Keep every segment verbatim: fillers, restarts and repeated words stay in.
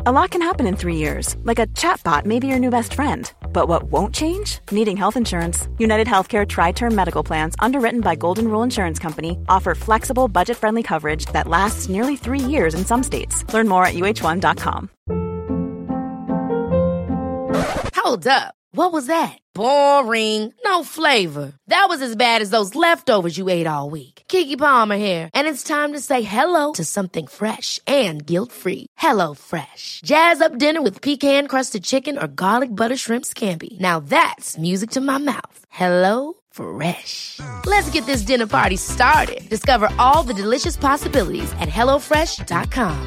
A lot can happen in three years, like a chatbot may be your new best friend. But what won't change? Needing health insurance. United Healthcare Tri-Term Medical Plans, underwritten by Golden Rule Insurance Company, offer flexible, budget-friendly coverage that lasts nearly three years in some states. Learn more at U H one dot com. Hold up. What was that? Boring. No flavor. That was as bad as those leftovers you ate all week. Keke Palmer here, and it's time to say hello to something fresh and guilt-free. Hello Fresh. Jazz up dinner with pecan-crusted chicken or garlic butter shrimp scampi. Now that's music to my mouth. Hello Fresh. Let's get this dinner party started. Discover all the delicious possibilities at hello fresh dot com.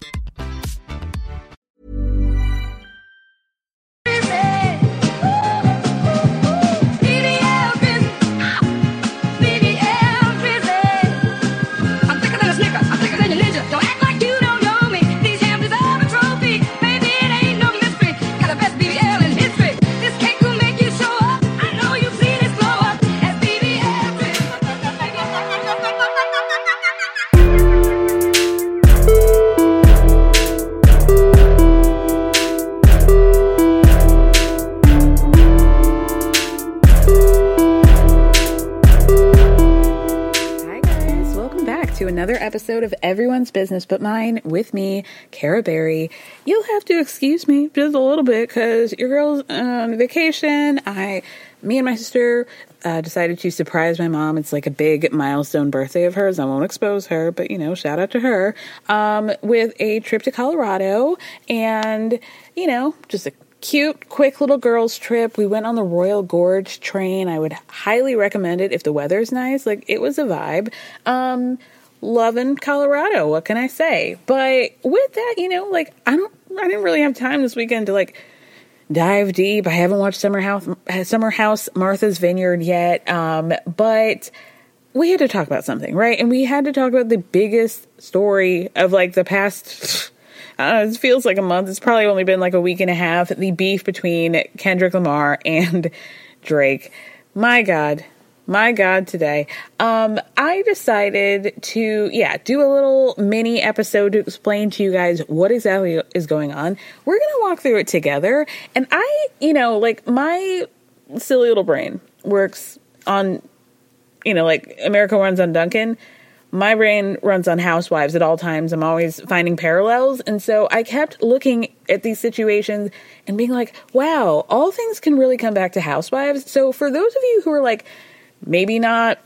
Another episode of Everyone's Business But Mine with me, Cara Berry. You'll have to excuse me just a little bit because your girl's on vacation. I, me and my sister uh, decided to surprise my mom. It's like a big milestone birthday of hers. I won't expose her, but you know, shout out to her, um, with a trip to Colorado and, you know, just a cute, quick little girls trip. We went on the Royal Gorge train. I would highly recommend it if the weather's nice. Like, it was a vibe. Um, loving Colorado. What can I say? But with that, you know, like, I don't, I didn't really have time this weekend to like dive deep. I haven't watched Summer House, Summer House Martha's Vineyard yet. Um, but we had to talk about something, right? And we had to talk about the biggest story of like the past, uh, it feels like a month. It's probably only been like a week and a half. The beef between Kendrick Lamar and Drake. My God. My God, today. Um, I decided to, yeah, do a little mini episode to explain to you guys what exactly is going on. We're going to walk through it together. And I, you know, like my silly little brain works on, you know, like America runs on Duncan. My brain runs on Housewives at all times. I'm always finding parallels. And so I kept looking at these situations and being like, wow, all things can really come back to Housewives. So for those of you who are like, maybe not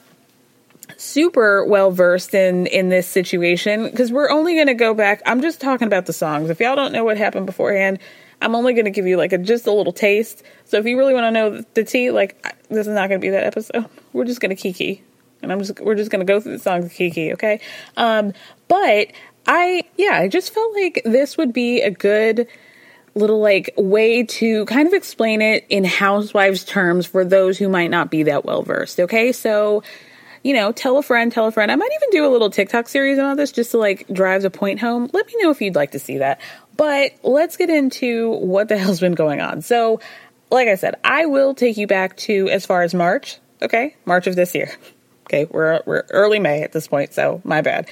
super well versed in, in this situation, because we're only going to go back. I'm just talking about the songs. If y'all don't know what happened beforehand, I'm only going to give you like a, just a little taste. So if you really want to know the tea, like this is not going to be that episode. We're just going to kiki. And I'm just, we're just going to go through the songs kiki. Okay. Um, but I, yeah, I just felt like this would be a good little like way to kind of explain it in Housewives terms for those who might not be that well versed. Okay. So, you know, tell a friend, tell a friend. I might even do a little TikTok series on all this just to like drive the point home. Let me know if you'd like to see that. But let's get into what the hell's been going on. So, like I said, I will take you back to as far as March. Okay. March of this year. Okay. We're, we're early May at this point. So my bad.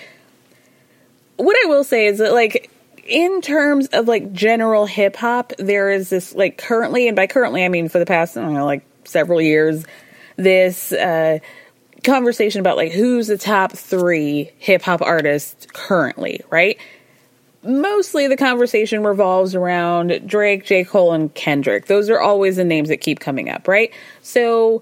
What I will say is that like, in terms of like general hip hop, there is this like currently, and by currently, I mean for the past, I don't know, like several years, this uh, conversation about like who's the top three hip hop artists currently, right? Mostly the conversation revolves around Drake, J. Cole, and Kendrick. Those are always the names that keep coming up, right? So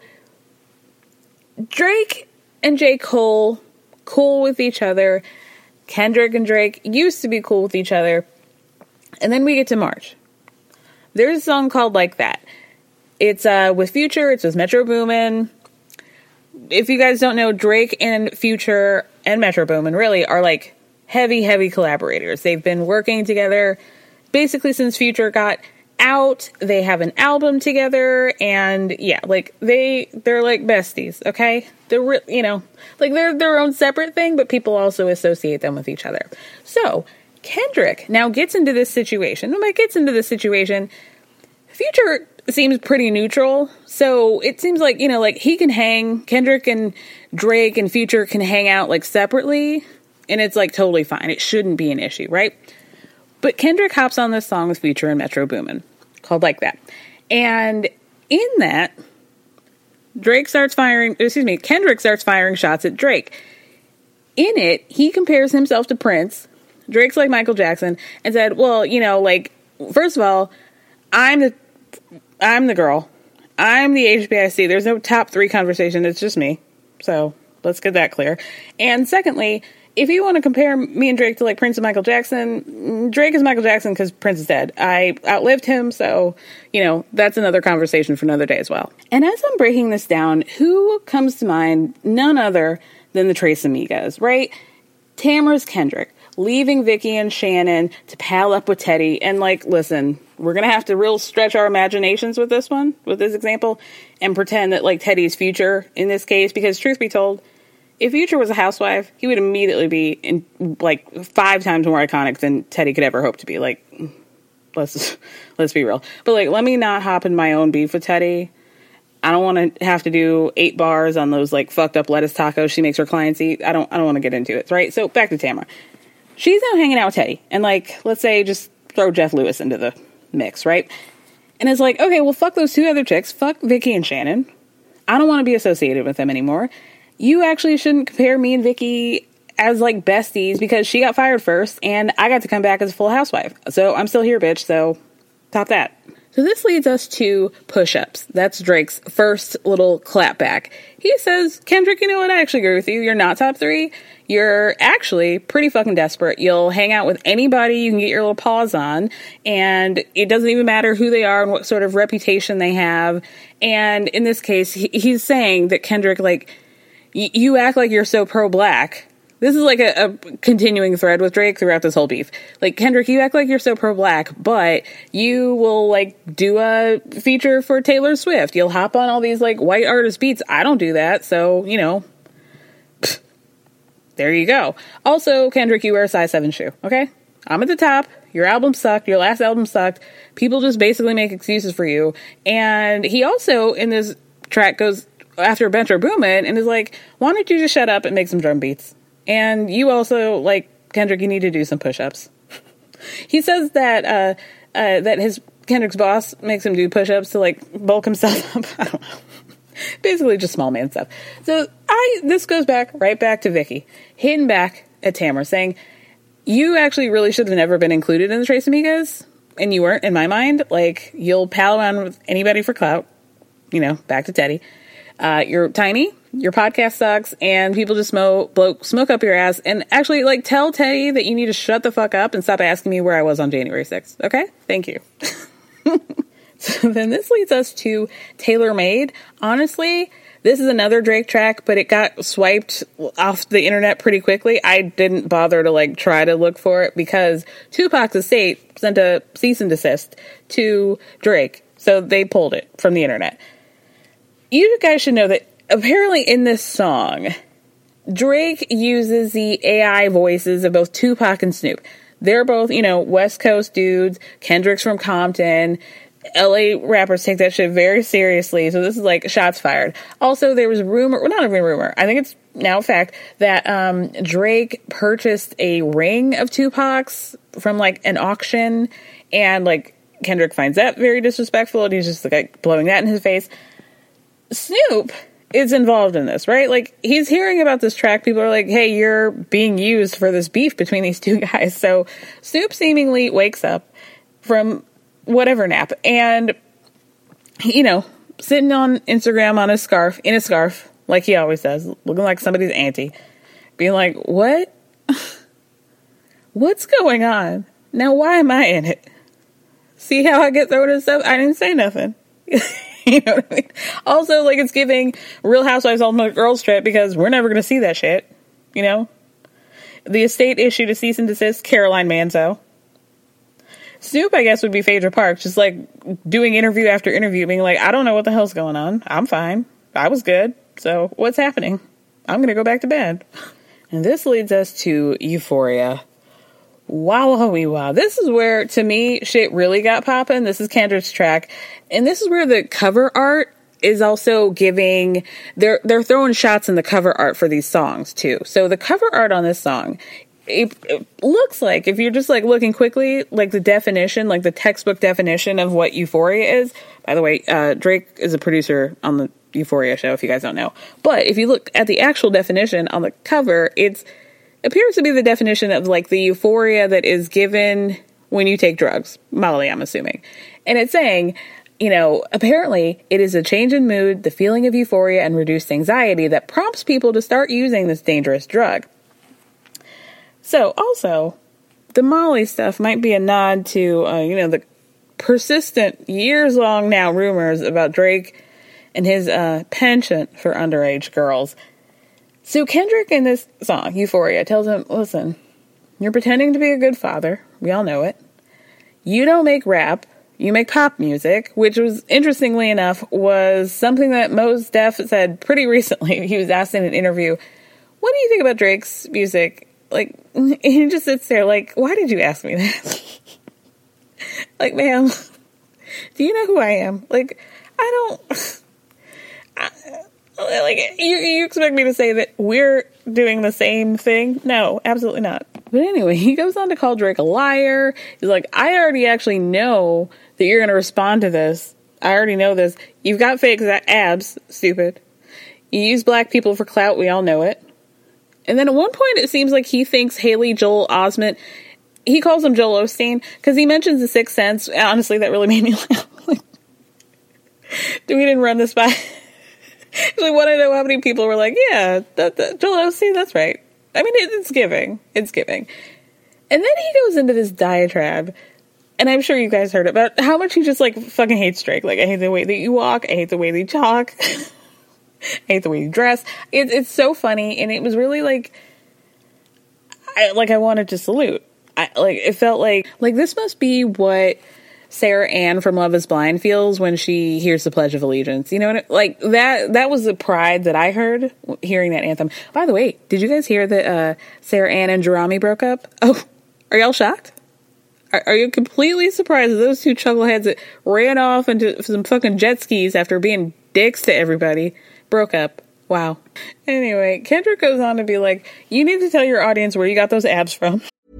Drake and J. Cole, cool with each other. Kendrick and Drake used to be cool with each other. And then we get to March. There's a song called Like That. It's uh, with Future. It's with Metro Boomin. If you guys don't know, Drake and Future and Metro Boomin really are like heavy, heavy collaborators. They've been working together basically since Future got out. They have an album together. And yeah, like they, they're like besties, okay? They're, re- you know, like they're their own separate thing, but people also associate them with each other. So Kendrick now gets into this situation. When it gets into this situation, Future seems pretty neutral. So it seems like, you know, like he can hang, Kendrick and Drake and Future can hang out like separately, and it's like totally fine. It shouldn't be an issue, right? But Kendrick hops on this song with Future and Metro Boomin, called Like That. And in that, Drake starts firing, excuse me, Kendrick starts firing shots at Drake. In it, he compares himself to Prince. Drake's like Michael Jackson, and said, well, you know, like, first of all, I'm the, I'm the girl. I'm the H B I C. There's no top three conversation. It's just me. So let's get that clear. And secondly, if you want to compare me and Drake to like Prince and Michael Jackson, Drake is Michael Jackson because Prince is dead. I outlived him, so, you know, that's another conversation for another day as well. And as I'm breaking this down, who comes to mind? None other than the Tres Amigas, right? Tamara's Kendrick, leaving Vicky and Shannon to pal up with Teddy. And, like, listen, we're going to have to real stretch our imaginations with this one, with this example, and pretend that, like, Teddy's Future in this case, because truth be told, if Future was a housewife, he would immediately be, in like, five times more iconic than Teddy could ever hope to be. Like, let's let's be real. But, like, let me not hop in my own beef with Teddy. I don't want to have to do eight bars on those, like, fucked up lettuce tacos she makes her clients eat. I don't I don't want to get into it, right? So, back to Tamara. She's now hanging out with Teddy. And, like, let's say just throw Jeff Lewis into the mix, right? And it's like, okay, well, fuck those two other chicks. Fuck Vicky and Shannon. I don't want to be associated with them anymore. You actually shouldn't compare me and Vicky as, like, besties because she got fired first and I got to come back as a full housewife. So I'm still here, bitch. So top that. So this leads us to push-ups. That's Drake's first little clapback. He says, Kendrick, you know what? I actually agree with you. You're not top three. You're actually pretty fucking desperate. You'll hang out with anybody you can get your little paws on. And it doesn't even matter who they are and what sort of reputation they have. And in this case, he, he's saying that Kendrick, like, y- you act like you're so pro-black. This is like a, a continuing thread with Drake throughout this whole beef. Like, Kendrick, you act like you're so pro-black, but you will, like, do a feature for Taylor Swift. You'll hop on all these, like, white artist beats. I don't do that, so, you know, pfft, there you go. Also, Kendrick, you wear a size seven shoe, okay? I'm at the top. Your album sucked. Your last album sucked. People just basically make excuses for you. And he also, in this track, goes after Metro Boomin and is like, why don't you just shut up and make some drum beats? And you also, like, Kendrick, you need to do some push-ups. He says that uh, uh, that his Kendrick's boss makes him do push-ups to, like, bulk himself up. I don't know. Basically just small man stuff. So I this goes back, right back to Vicky, hitting back at Tamara, saying, you actually really should have never been included in the Tres Amigas, and you weren't, in my mind. Like, you'll pal around with anybody for clout. You know, back to Teddy. Uh, you're tiny, your podcast sucks, and people just smoke, blow, smoke up your ass. And actually, like, tell Teddy that you need to shut the fuck up and stop asking me where I was on January sixth. Okay? Thank you. So then this leads us to Tailor Made. Honestly, this is another Drake track, but it got swiped off the internet pretty quickly. I didn't bother to, like, try to look for it because Tupac's estate sent a cease and desist to Drake. So they pulled it from the internet. You guys should know that apparently in this song, Drake uses the A I voices of both Tupac and Snoop. They're both, you know, West Coast dudes. Kendrick's from Compton. L A rappers take that shit very seriously. So this is like shots fired. Also, there was rumor, well, not even rumor, I think it's now a fact, that um, Drake purchased a ring of Tupac's from like an auction. And like Kendrick finds that very disrespectful. And he's just like blowing that in his face. Snoop is involved in this, right? Like, he's hearing about this track. People are like, hey, you're being used for this beef between these two guys. So Snoop seemingly wakes up from whatever nap and, you know, sitting on Instagram on a scarf, in a scarf, like he always does, looking like somebody's auntie, being like, what? What's going on? Now, why am I in it? See how I get thrown and stuff? I didn't say nothing. You know what I mean? Also, like, it's giving Real Housewives Ultimate Girls Trip because we're never going to see that shit. You know? The estate issued a cease and desist, Caroline Manzo. Snoop, I guess, would be Phaedra Parks, just, like, doing interview after interview, being like, I don't know what the hell's going on. I'm fine. I was good. So, what's happening? I'm going to go back to bed. And this leads us to Euphoria. Wow, wow, wow. This is where, to me, shit really got popping. This is Kendrick's track. And this is where the cover art is also giving, they're, they're throwing shots in the cover art for these songs, too. So the cover art on this song it, it looks like, if you're just like looking quickly, like the definition, like the textbook definition of what euphoria is. By the way, uh, Drake is a producer on the Euphoria show, if you guys don't know. But if you look at the actual definition on the cover, it appears to be the definition of like the euphoria that is given when you take drugs. Molly, I'm assuming. And it's saying, you know, apparently it is a change in mood, the feeling of euphoria and reduced anxiety that prompts people to start using this dangerous drug. So also, the Molly stuff might be a nod to, uh, you know, the persistent years long now rumors about Drake and his uh, penchant for underage girls. So Kendrick in this song, Euphoria, tells him, listen, you're pretending to be a good father. We all know it. You don't make rap. You make pop music, which was, interestingly enough, was something that Mos Def said pretty recently. He was asked in an interview, what do you think about Drake's music? Like, he just sits there like, why did you ask me that? Like, ma'am, do you know who I am? Like, I don't... I, like, you, you expect me to say that we're doing the same thing? No, absolutely not. But anyway, he goes on to call Drake a liar. He's like, I already actually know that you're going to respond to this. I already know this. You've got fake abs, stupid. You use black people for clout. We all know it. And then at one point, it seems like he thinks Haley Joel Osment, he calls him Joel Osteen, because he mentions The Sixth Sense. Honestly, that really made me laugh. Like, we didn't run this by... I want to know how many people were like, yeah, that, that, Joel Osteen, that's right. I mean, it, it's giving. It's giving. And then he goes into this diatribe, and I'm sure you guys heard it, about how much he just, like, fucking hates Drake. Like, I hate the way that you walk. I hate the way that you talk. I hate the way you dress. It, it's so funny, and it was really, like, I, like, I wanted to salute. I, like, it felt like, like, this must be what Sarah Ann from Love is Blind feels when she hears the Pledge of Allegiance. You know what? Like, that that was the pride that I heard hearing that anthem. By the way, did you guys hear that uh, Sarah Ann and Jerami broke up? Oh, are y'all shocked? Are, are you completely surprised that those two chuckleheads that ran off into some fucking jet skis after being dicks to everybody broke up? Wow. Anyway, Kendrick goes on to be like, you need to tell your audience where you got those abs from.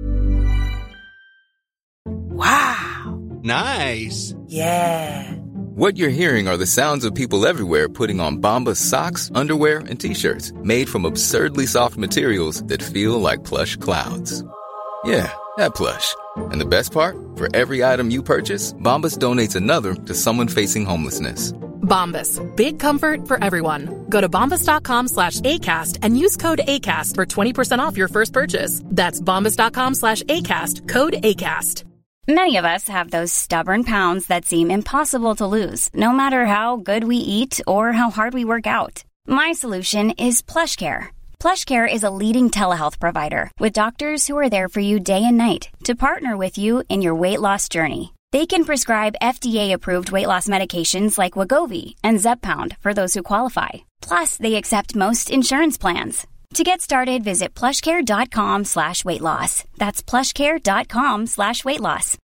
Wow. Nice. Yeah. What you're hearing are the sounds of people everywhere putting on Bombas socks, underwear, and T-shirts made from absurdly soft materials that feel like plush clouds. Yeah, that plush. And the best part? For every item you purchase, Bombas donates another to someone facing homelessness. Bombas. Big comfort for everyone. Go to bombas.com slash ACAST and use code ACAST for twenty percent off your first purchase. That's bombas.com slash ACAST. Code ACAST. Many of us have those stubborn pounds that seem impossible to lose, no matter how good we eat or how hard we work out. My solution is PlushCare. PlushCare is a leading telehealth provider with doctors who are there for you day and night to partner with you in your weight loss journey. They can prescribe F D A-approved weight loss medications like Wegovy and Zepbound for those who qualify. Plus, they accept most insurance plans. To get started, visit plushcare.com slash weight loss. That's plushcare.com slash weight loss.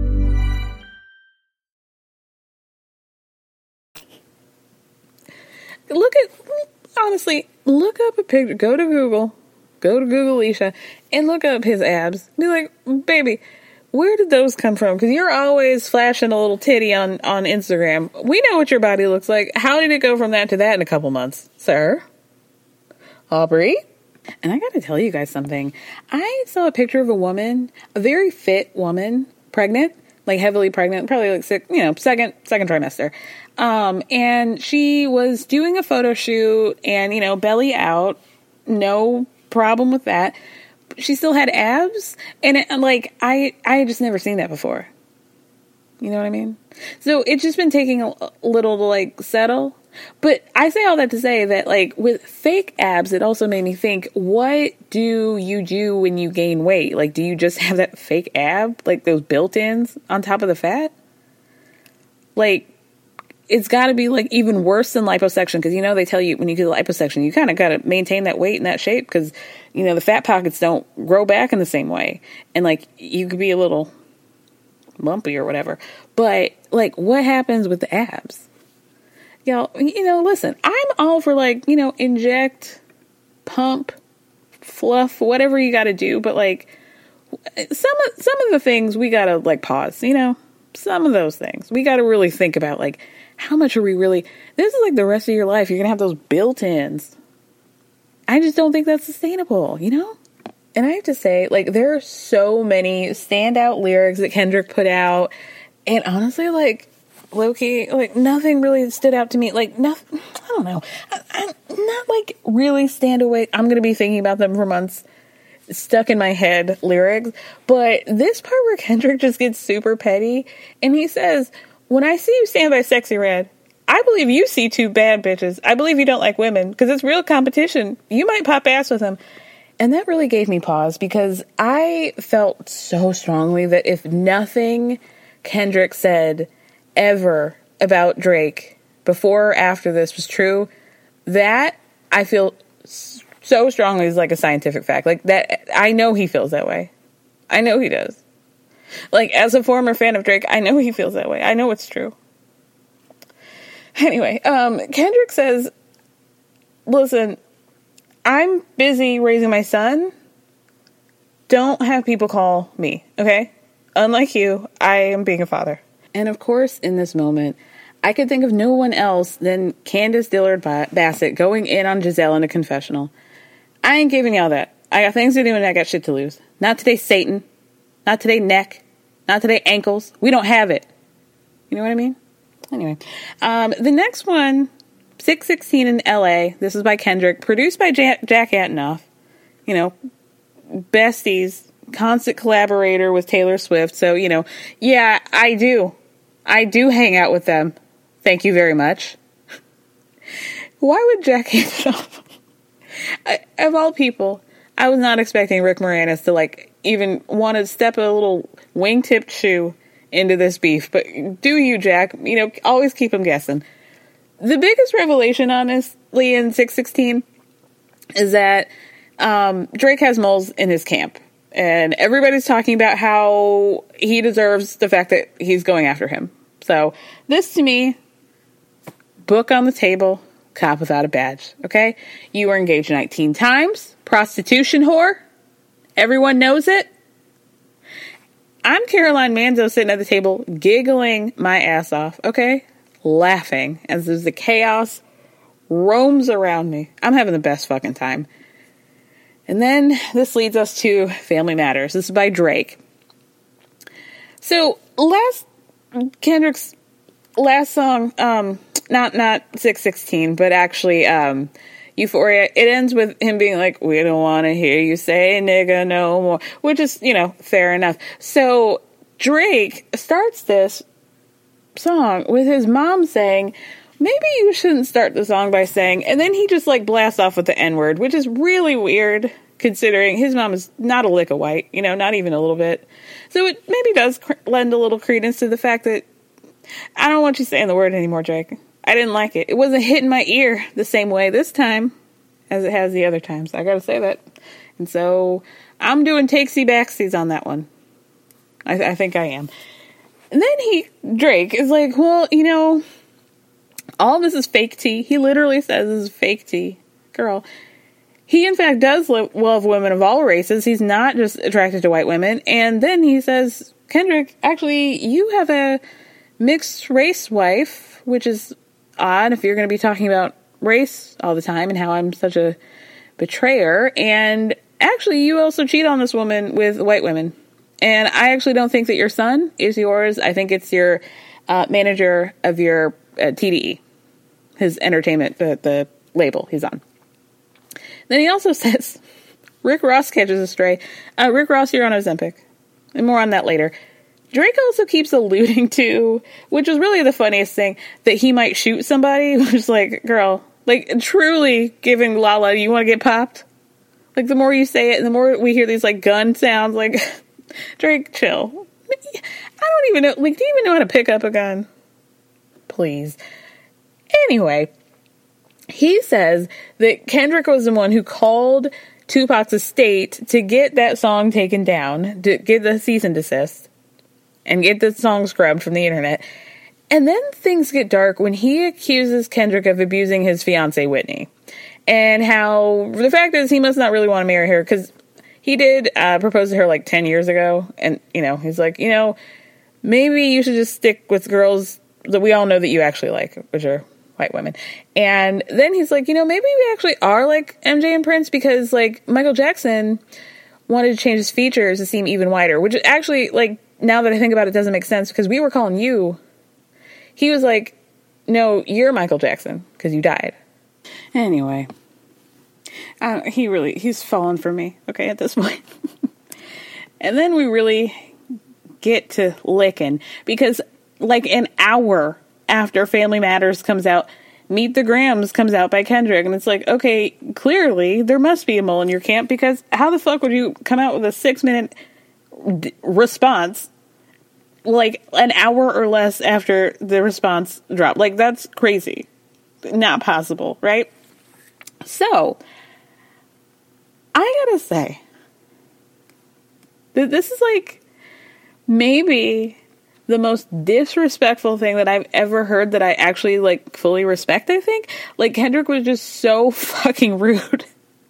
Look at, honestly, look up a picture. Go to Google. Go to Google Alicia and look up his abs. Be like, baby, where did those come from? Because you're always flashing a little titty on, on Instagram. We know what your body looks like. How did it go from that to that in a couple months, sir? Aubrey? And I gotta tell you guys something. I saw a picture of a woman, a very fit woman, pregnant, like heavily pregnant, probably like six, you know, second, second trimester. Um, and she was doing a photo shoot and, you know, belly out, no problem with that. She still had abs. And it, like, I, I had just never seen that before. You know what I mean? So it's just been taking a little to like settle. But I say all that to say that, like, with fake abs, it also made me think, what do you do when you gain weight? Like, do you just have that fake ab, like those built-ins on top of the fat? Like, it's got to be, like, even worse than liposuction, because, you know, they tell you when you do the liposuction, you kind of got to maintain that weight and that shape, because, you know, the fat pockets don't grow back in the same way. And, like, you could be a little lumpy or whatever. But, like, what happens with the abs? Y'all, you know, listen, I'm all for, like, you know, inject, pump, fluff, whatever you got to do. But like some of, some of the things we got to like pause, you know, some of those things we got to really think about. Like, how much are we really, this is like the rest of your life. You're going to have those built-ins. I just don't think that's sustainable, you know? And I have to say, like, there are so many standout lyrics that Kendrick put out. And honestly, like, low-key, like, nothing really stood out to me. Like, nothing, I don't know. I, I'm not, like, really stand away. I'm going to be thinking about them for months. Stuck in my head lyrics. But this part where Kendrick just gets super petty. And he says, when I see you stand by Sexy Red, I believe you see two bad bitches. I believe you don't like women. Because it's real competition. You might pop ass with them. And that really gave me pause. Because I felt so strongly that if nothing Kendrick said ever about Drake before or after this was true, that I feel so strongly is like a scientific fact. Like that, I know he feels that way. I know he does. Like, as a former fan of Drake, I know he feels that way. I know it's true. Anyway, um, Kendrick says, listen, I'm busy raising my son. Don't have people call me, okay? Unlike you, I am being a father. And of course, in this moment, I could think of no one else than Candace Dillard Bassett going in on Giselle in a confessional. I ain't giving y'all that. I got things to do and I got shit to lose. Not today, Satan. Not today, neck. Not today, ankles. We don't have it. You know what I mean? Anyway. Um, the next one, six sixteen in L A. This is by Kendrick. Produced by Jack, Jack Antonoff. You know, besties. Constant collaborator with Taylor Swift. So, you know, yeah, I do. I do hang out with them. Thank you very much. Why would Jack Antonoff... I, of all people, I was not expecting Rick Moranis to, like, even want to step a little wing-tipped shoe into this beef. But do you, Jack? You know, always keep him guessing. The biggest revelation, honestly, in six sixteen is that um, Drake has moles in his camp. And everybody's talking about how he deserves the fact that he's going after him. So, this to me, book on the table, cop without a badge, okay? You were engaged nineteen times, prostitution whore, everyone knows it. I'm Caroline Manzo sitting at the table, giggling my ass off, okay? Laughing as the chaos roams around me. I'm having the best fucking time. And then this leads us to Family Matters. This is by Drake. So, last, Kendrick's last song, um, not, not six sixteen, but actually, um, Euphoria, it ends with him being like, we don't want to hear you say nigga no more, which is, you know, fair enough. So, Drake starts this song with his mom saying, maybe you shouldn't start the song by saying, and then he just like blasts off with the N-word, which is really weird considering his mom is not a lick of white, you know, not even a little bit. So it maybe does cr- lend a little credence to the fact that I don't want you saying the word anymore, Drake. I didn't like it. It wasn't hitting my ear the same way this time as it has the other times. I gotta say that. And so I'm doing takesy backsies on that one. I, I think I am. And then he, Drake, is like, well, you know, all this is fake tea. He literally says this is fake tea. Girl. He, in fact, does lo- love women of all races. He's not just attracted to white women. And then he says, Kendrick, actually, you have a mixed race wife, which is odd if you're going to be talking about race all the time and how I'm such a betrayer. And actually, you also cheat on this woman with white women. And I actually don't think that your son is yours. I think it's your uh, manager of your uh, T D E, his entertainment, the, the label he's on. Then he also says, Rick Ross catches a stray. Uh, Rick Ross, you're on Ozempic. And more on that later. Drake also keeps alluding to, which is really the funniest thing, that he might shoot somebody, which is like, girl, like, truly giving Lala, you want to get popped? Like, the more you say it, and the more we hear these, like, gun sounds, like, Drake, chill. I don't even know, like, do you even know how to pick up a gun? Please. Anyway, he says that Kendrick was the one who called Tupac's estate to get that song taken down, to get the cease and desist, and get the song scrubbed from the internet. And then things get dark when he accuses Kendrick of abusing his fiancée, Whitney. And how the fact is he must not really want to marry her because he did uh, propose to her like ten years ago. And, you know, he's like, you know, maybe you should just stick with girls that we all know that you actually like, which are white women. And then he's like, you know, maybe we actually are like M J and Prince because like Michael Jackson wanted to change his features to seem even whiter, which actually, like, now that I think about it, doesn't make sense because we were calling you. He was like, no, you're Michael Jackson because you died. Anyway, uh, he really, he's fallen for me, okay, at this point. And then we really get to licking because like an hour after Family Matters comes out, Meet the Grahams comes out by Kendrick. And it's like, okay, clearly there must be a mole in your camp because how the fuck would you come out with a six minute d- response like an hour or less after the response dropped? Like, that's crazy. Not possible, right? So, I gotta say that this is like maybe the most disrespectful thing that I've ever heard that I actually, like, fully respect, I think. Like, Kendrick was just so fucking rude.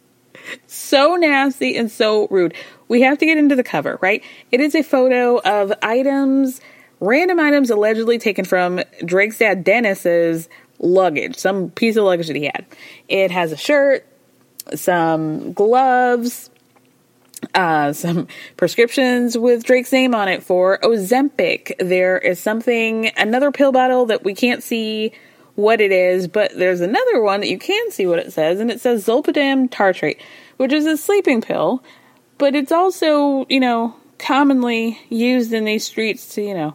So nasty and so rude. We have to get into the cover, right? It is a photo of items, random items allegedly taken from Drake's dad Dennis's luggage. Some piece of luggage that he had. It has a shirt, some gloves, Uh, some prescriptions with Drake's name on it for Ozempic. There is something, another pill bottle that we can't see what it is, but there's another one that you can see what it says, and it says Zolpidem tartrate, which is a sleeping pill, but it's also, you know, commonly used in these streets to, you know,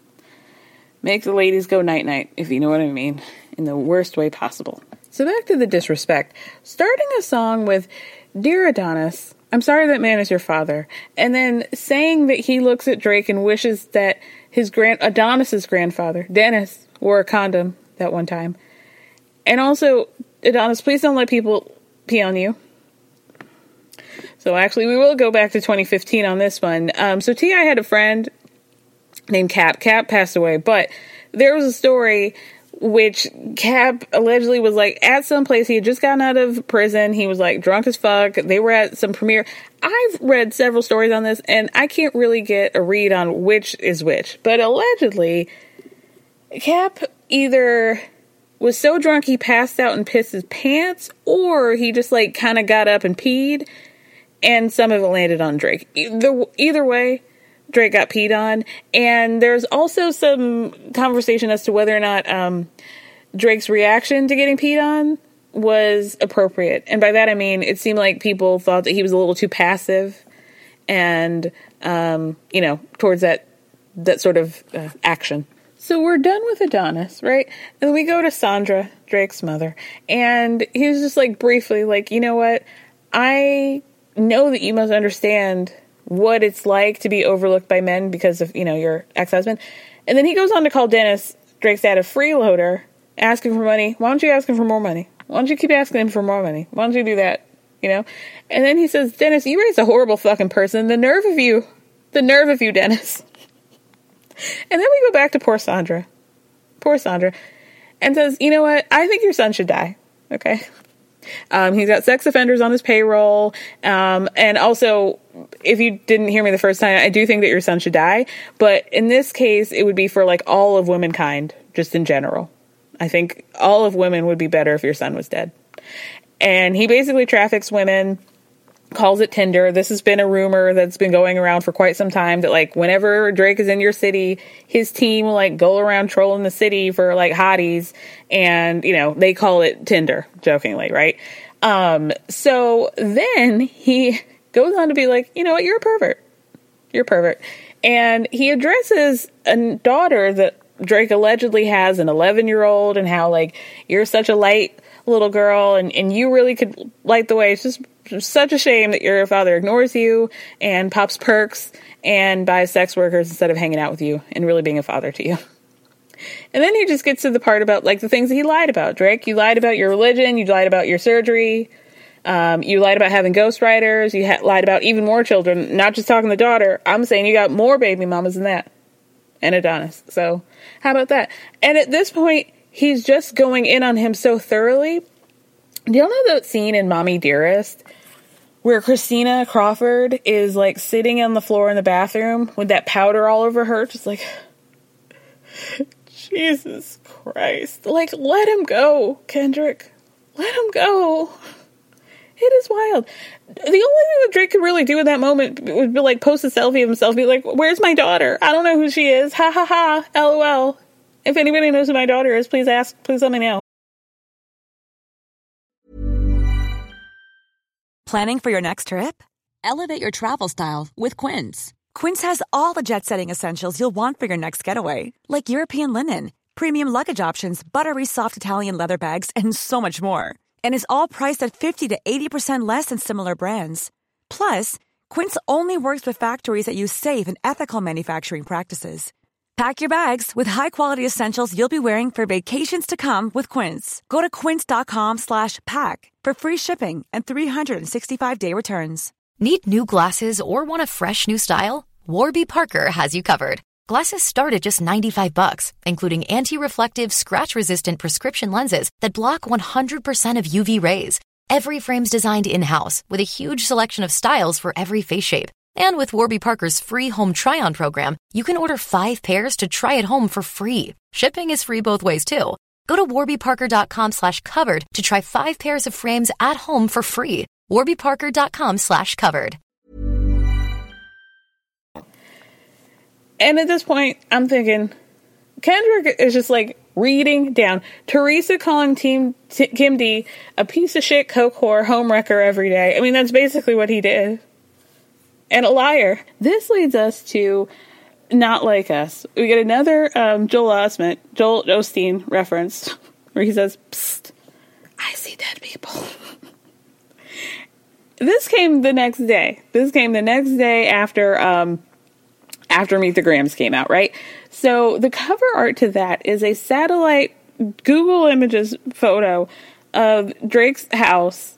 make the ladies go night-night, if you know what I mean, in the worst way possible. So back to the disrespect. Starting a song with Dear Adonis, I'm sorry that man is your father. And then saying that he looks at Drake and wishes that his grand Adonis's grandfather, Dennis, wore a condom that one time. And also, Adonis, please don't let people pee on you. So actually, we will go back to twenty fifteen on this one. Um, so T I had a friend named Cap. Cap passed away, but there was a story which Cap allegedly was like at some place. He had just gotten out of prison. He was like drunk as fuck. They were at some premiere. I've read several stories on this and I can't really get a read on which is which. But allegedly, Cap either was so drunk he passed out and pissed his pants, or he just like kind of got up and peed and some of it landed on Drake. Either, either way, Drake got peed on. And there's also some conversation as to whether or not um, Drake's reaction to getting peed on was appropriate. And by that I mean, it seemed like people thought that he was a little too passive and, um, you know, towards that, that sort of uh, action. So we're done with Adonis, right? And we go to Sandra, Drake's mother. And he was just like briefly like, you know what? I know that you must understand what it's like to be overlooked by men because of, you know, your ex-husband. And then he goes on to call Dennis, Drake's dad, a freeloader, asking for money. Why don't you ask him for more money? Why don't you keep asking him for more money? Why don't you do that? You know? And then he says, Dennis, you raised a horrible fucking person. The nerve of you. The nerve of you, Dennis. And then we go back to poor Sandra. Poor Sandra. And says, you know what? I think your son should die. Okay? Um, he's got sex offenders on his payroll. Um, and also, if you didn't hear me the first time, I do think that your son should die. But in this case, it would be for like all of womankind, just in general. I think all of women would be better if your son was dead. And he basically traffics women, calls it Tinder. This has been a rumor that's been going around for quite some time that like whenever Drake is in your city, his team will like go around trolling the city for like hotties, and you know they call it Tinder jokingly, right? Um, so then he goes on to be like, you know what, you're a pervert, you're a pervert, and he addresses a daughter that Drake allegedly has, an eleven year old, and how like you're such a light little girl and, and you really could light the way. It's just such a shame that your father ignores you and pops perks and buys sex workers instead of hanging out with you and really being a father to you. And then he just gets to the part about like the things that he lied about. Drake, you lied about your religion, you lied about your surgery, um, you lied about having ghostwriters, you ha- lied about even more children, not just talking to the daughter. I'm saying you got more baby mamas than that. And Adonis. So how about that? And at this point, he's just going in on him so thoroughly Do y'all know that scene in Mommy Dearest where Christina Crawford is like sitting on the floor in the bathroom with that powder all over her, just like, Jesus Christ. Like, let him go, Kendrick. Let him go. It is wild. The only thing that Drake could really do in that moment would be like post a selfie of himself, be like, where's my daughter? I don't know who she is. Ha ha ha. LOL. If anybody knows who my daughter is, please ask. Please let me know. Planning for your next trip? Elevate your travel style with Quince. Quince has all the jet-setting essentials you'll want for your next getaway, like European linen, premium luggage options, buttery soft Italian leather bags, and so much more. And is all priced at fifty to eighty percent less than similar brands. Plus, Quince only works with factories that use safe and ethical manufacturing practices. Pack your bags with high-quality essentials you'll be wearing for vacations to come with Quince. Go to quince.com slash pack for free shipping and three sixty-five day returns. Need new glasses or want a fresh new style? Warby Parker has you covered. Glasses start at just ninety-five bucks, including anti-reflective, scratch-resistant prescription lenses that block one hundred percent of U V rays. Every frame's designed in-house with a huge selection of styles for every face shape. And with Warby Parker's free home try-on program, you can order five pairs to try at home for free. Shipping is free both ways, too. Go to warbyparker.com slash covered to try five pairs of frames at home for free. warbyparker.com slash covered. And at this point, I'm thinking, Kendrick is just like reading down. Teresa calling Team T- Kim D a piece of shit coke whore homewrecker every day. I mean, that's basically what he did. And a liar. This leads us to Not Like Us. We get another um, Joel Osment, Joel Osteen reference where he says, "Psst, I see dead people." This came the next day. This came the next day after um, after Meet the Grahams came out, right? So the cover art to that is a satellite Google Images photo of Drake's house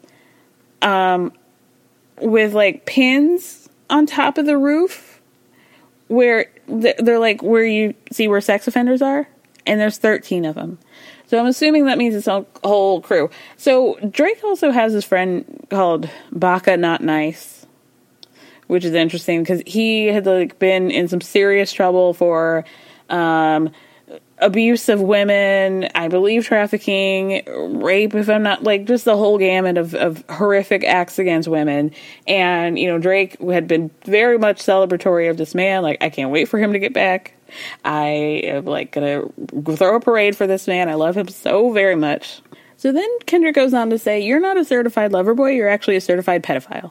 um, with like pins on top of the roof where they're like where you see where sex offenders are, and there's thirteen of them. So I'm assuming that means it's a whole crew. So Drake also has this friend called Baka Not Nice, which is interesting because he had like been in some serious trouble for um abuse of women, I believe trafficking, rape, if I'm not, like, just the whole gamut of, of horrific acts against women. And, you know, Drake had been very much celebratory of this man. Like, I can't wait for him to get back. I am, like, gonna throw a parade for this man. I love him so very much. So then Kendrick goes on to say, you're not a certified lover boy, you're actually a certified pedophile.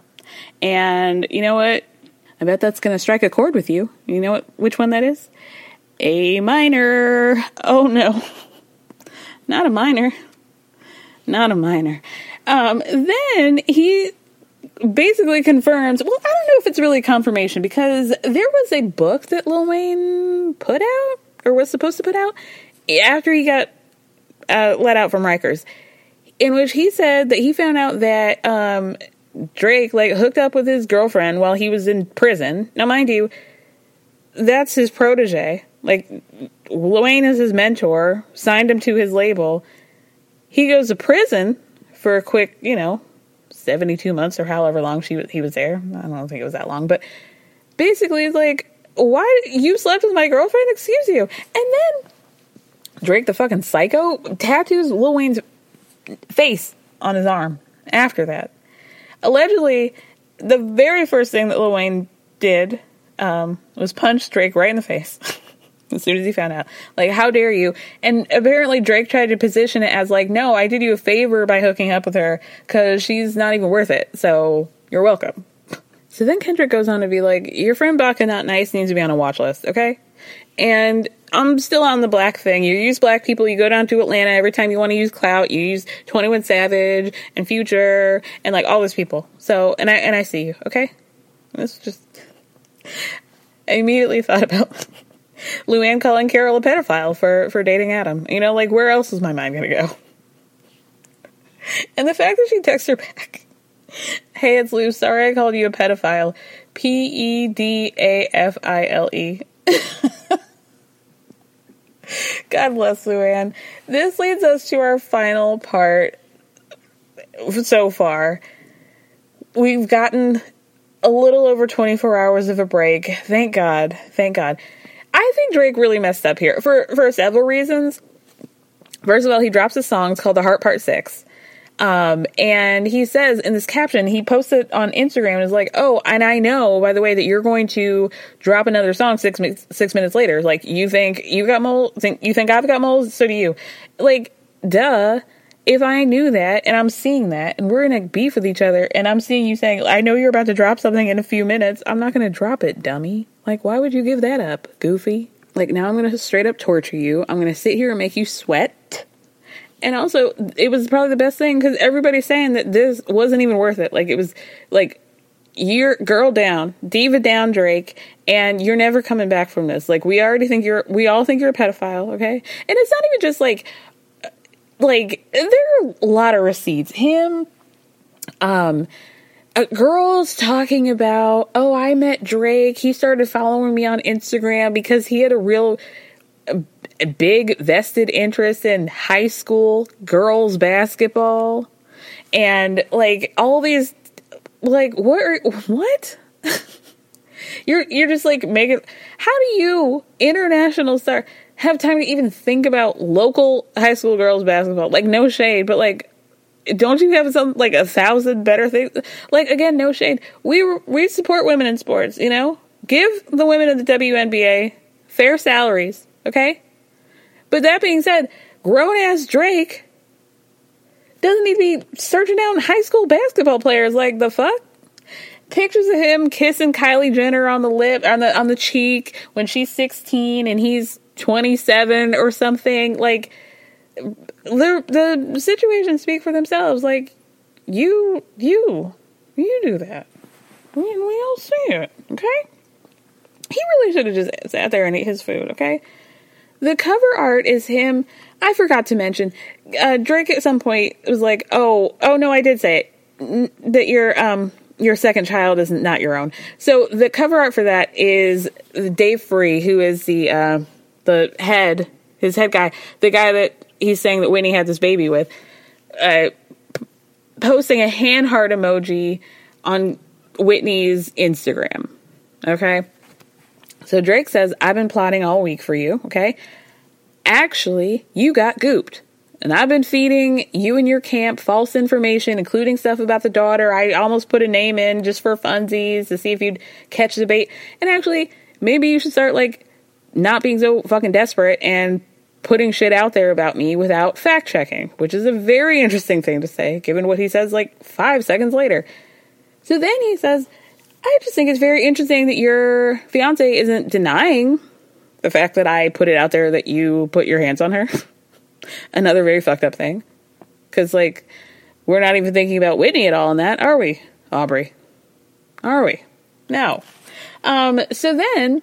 And you know what? I bet that's gonna strike a chord with you. You know what? Which one that is? A minor. Oh no. Not a minor. Not a minor. Um, then he basically confirms, well, I don't know if it's really confirmation, because there was a book that Lil Wayne put out, or was supposed to put out, after he got uh, let out from Rikers, in which he said that he found out that um, Drake, like, hooked up with his girlfriend while he was in prison. Now, mind you, that's his protege. Like, Lil Wayne is his mentor, signed him to his label. He goes to prison for a quick, you know, seventy-two months or however long she he was there. I don't think it was that long. But basically, it's like, why? You slept with my girlfriend? Excuse you. And then Drake, the fucking psycho, tattoos Lil Wayne's face on his arm after that. Allegedly, the very first thing that Lil Wayne did um, was punch Drake right in the face. As soon as he found out. Like, how dare you? And apparently Drake tried to position it as like, no, I did you a favor by hooking up with her because she's not even worth it. So you're welcome. So then Kendrick goes on to be like, your friend Baka Not Nice needs to be on a watch list, okay? And I'm still on the black thing. You use black people. You go down to Atlanta every time you want to use clout. You use twenty-one Savage and Future and like all those people. So, and I, and I see you, okay? That's just, I immediately thought about Luann calling Carol a pedophile for, for dating Adam. You know, like, where else is my mind going to go? And the fact that she texts her back, hey, it's Lou. Sorry I called you a pedophile. P E D A F I L E. God bless Luann. This leads us to our final part. so far. We've gotten a little over twenty-four hours of a break. Thank God. Thank God. I think Drake really messed up here for, for several reasons. First of all, he drops a song. It's called The Heart Part six. Um, and he says in this caption, he posted on Instagram, and is like, oh, and I know, by the way, that you're going to drop another song six, six minutes later. Like, you think you got moles? Think, you think I've got moles? So do you. Like, duh. If I knew that, and I'm seeing that, and we're in a beef with each other, and I'm seeing you saying, I know you're about to drop something in a few minutes, I'm not going to drop it, dummy. Like, why would you give that up, goofy? Like, now I'm going to straight up torture you. I'm going to sit here and make you sweat. And also, it was probably the best thing, because everybody's saying that this wasn't even worth it. Like, it was, like, you're girl down, diva down, Drake, and you're never coming back from this. Like, we already think you're, we all think you're a pedophile, okay? And it's not even just, like, like, there are a lot of receipts. Him, um, uh, girls talking about, oh, I met Drake. He started following me on Instagram because he had a real uh, a big vested interest in high school girls basketball. And, like, all these, like, what, are, what? you're, you're just, like, making, how do you, international star, have time to even think about local high school girls basketball? Like, no shade, but, like, don't you have some, like, a thousand better things? Like, again, no shade. We we support women in sports, you know? Give the women in the W N B A fair salaries, okay? But that being said, grown-ass Drake doesn't need to be searching down high school basketball players. Like, the fuck? Pictures of him kissing Kylie Jenner on the lip, on the on the cheek when she's sixteen and he's twenty-seven or something. Like, the the situations speak for themselves. Like, you you you do that, we, we all see it, okay? He really should have just sat there and ate his food, okay? The cover art is him. I forgot to mention, uh, Drake at some point was like, oh oh no, I did say it, that your um your second child is not your own. So the cover art for that is Dave Free, who is the uh the head, his head guy, the guy that he's saying that Whitney had this baby with, uh, p- posting a hand heart emoji on Whitney's Instagram. Okay? So Drake says, I've been plotting all week for you, okay? Actually, you got gooped. And I've been feeding you and your camp false information, including stuff about the daughter. I almost put a name in just for funsies to see if you'd catch the bait. And actually, maybe you should start, like, not being so fucking desperate and putting shit out there about me without fact checking, which is a very interesting thing to say, given what he says like five seconds later. So then he says, I just think it's very interesting that your fiance isn't denying the fact that I put it out there that you put your hands on her. Another very fucked up thing. Because, like, we're not even thinking about Whitney at all in that, are we, Aubrey? Are we? No. Um, so then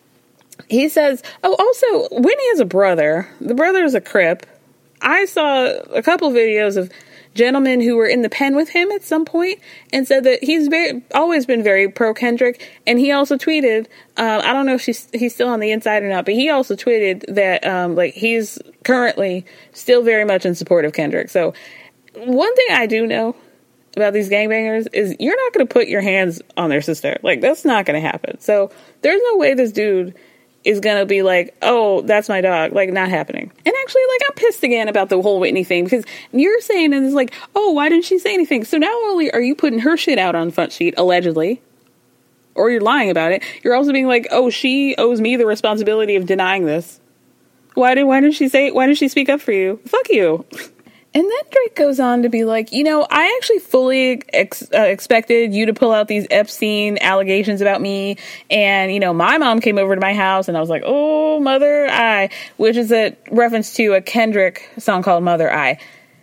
he says, oh, also, Whitney has a brother. The brother is a Crip. I saw a couple videos of gentlemen who were in the pen with him at some point and said that he's very, always been very pro-Kendrick. And he also tweeted, uh, I don't know if she's, he's still on the inside or not, but he also tweeted that, um, like, he's currently still very much in support of Kendrick. So one thing I do know about these gangbangers is you're not going to put your hands on their sister. Like, that's not going to happen. So there's no way this dude is going to be like, oh, that's my dog. Like, not happening. And actually, like, I'm pissed again about the whole Whitney thing, because you're saying, and it's like, oh, why didn't she say anything? So not only are you putting her shit out on Front Sheet, allegedly, or you're lying about it, you're also being like, oh, she owes me the responsibility of denying this. Why did, why didn't she say, why didn't she speak up for you? Fuck you. And then Drake goes on to be like, you know, I actually fully ex- uh, expected you to pull out these Epstein allegations about me. And, you know, my mom came over to my house and I was like, oh, Mother I, which is a reference to a Kendrick song called Mother I.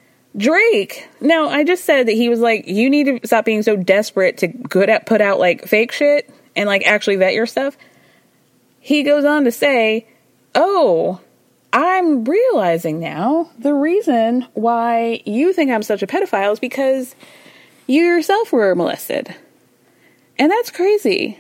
Drake, now, I just said that he was like, you need to stop being so desperate to good at put out, like, fake shit and, like, actually vet your stuff. He goes on to say, oh, I'm realizing now the reason why you think I'm such a pedophile is because you yourself were molested. And that's crazy.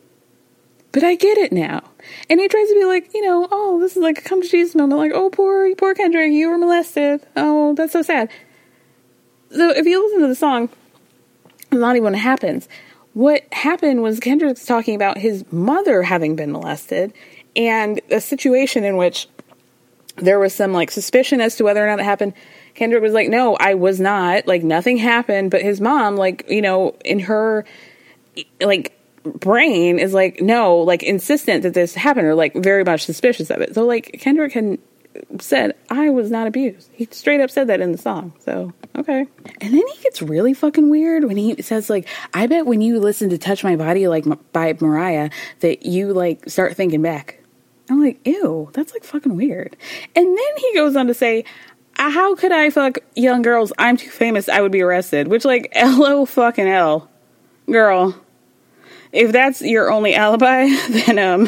But I get it now. And he tries to be like, you know, oh, this is like a come to Jesus moment. Like, oh, poor, poor Kendrick, you were molested. Oh, that's so sad. So if you listen to the song, it's not even what happens. What happened was Kendrick's talking about his mother having been molested and a situation in which there was some like suspicion as to whether or not it happened. Kendrick was like, no, I was not, like nothing happened. But his mom, like, you know, in her like brain is like, no, like insistent that this happened or like very much suspicious of it. So like Kendrick had said, I was not abused. He straight up said that in the song. So, okay. And then he gets really fucking weird when he says, like, I bet when you listen to Touch My Body, like, by Mariah, that you, like, start thinking back. I'm like, ew, that's, like, fucking weird. And then he goes on to say, how could I fuck young girls? I'm too famous. I would be arrested. Which, like, L O fucking L. Girl. If that's your only alibi, then, um...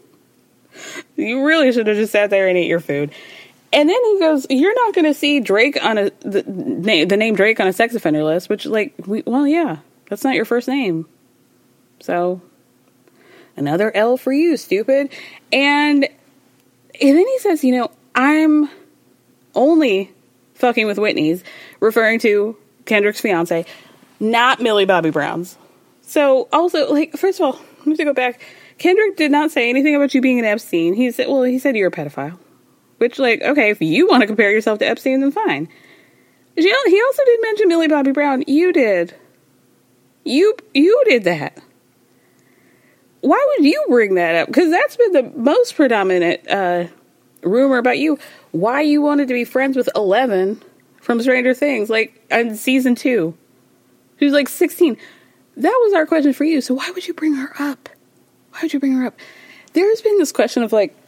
you really should have just sat there and ate your food. And then he goes, you're not going to see Drake on a, the, the name Drake on a sex offender list, which like, we, well, yeah, that's not your first name. So another L for you, stupid. And, and then he says, you know, I'm only fucking with Whitney's, referring to Kendrick's fiance, not Millie Bobby Brown's. So also, like, first of all, let me go back. Kendrick did not say anything about you being an Epstein. He said, well, he said you're a pedophile. Which, like, okay, if you want to compare yourself to Epstein, then fine. He also did mention Millie Bobby Brown. You did. You you did that. Why would you bring that up? Because that's been the most predominant uh, rumor about you. Why you wanted to be friends with Eleven from Stranger Things, like, in season two. She was, like, sixteen. That was our question for you. So why would you bring her up? Why would you bring her up? There's been this question of, like,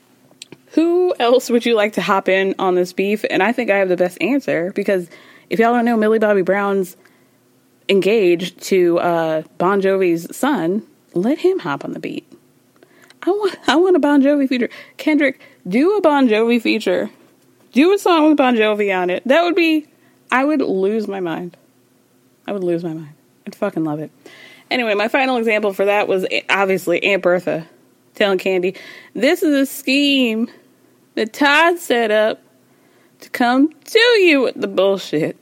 who else would you like to hop in on this beef? And I think I have the best answer, because if y'all don't know, Millie Bobby Brown's engaged to uh, Bon Jovi's son. Let him hop on the beat. I want I want a Bon Jovi feature. Kendrick, do a Bon Jovi feature. Do a song with Bon Jovi on it. That would be, I would lose my mind. I would lose my mind. I'd fucking love it. Anyway, my final example for that was obviously Aunt Bertha telling Candy, this is a scheme that Todd set up to come to you with the bullshit.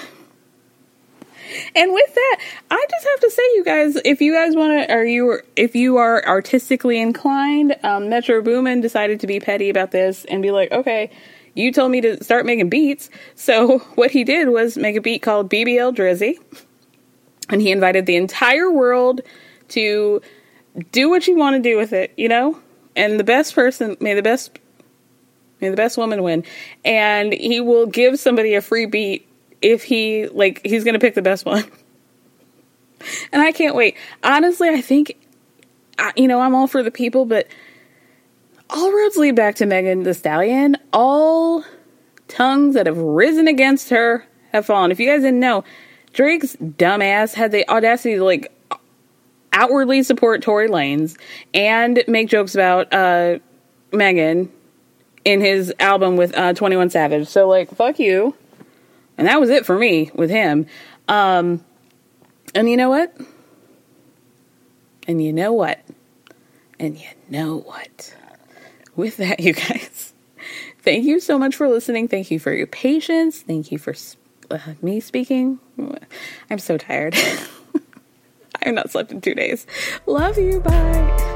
And with that, I just have to say, you guys, if you guys want to, or you, if you are artistically inclined, um, Metro Boomin decided to be petty about this and be like, okay, you told me to start making beats. So what he did was make a beat called B B L Drizzy. And he invited the entire world to do what you want to do with it, you know? And the best person, may the best, may the best woman win. And he will give somebody a free beat if he, like, he's going to pick the best one. And I can't wait. Honestly, I think, you know, I'm all for the people, but all roads lead back to Megan Thee Stallion. All tongues that have risen against her have fallen. If you guys didn't know, Drake's dumbass had the audacity to, like, outwardly support Tory Lanez and make jokes about uh, Megan in his album with uh, twenty-one Savage. So, like, fuck you. And that was it for me with him. Um, and you know what? And you know what? And you know what? With that, you guys, thank you so much for listening. Thank you for your patience. Thank you for uh, me speaking. I'm so tired. I have not slept in two days. Love you. Bye.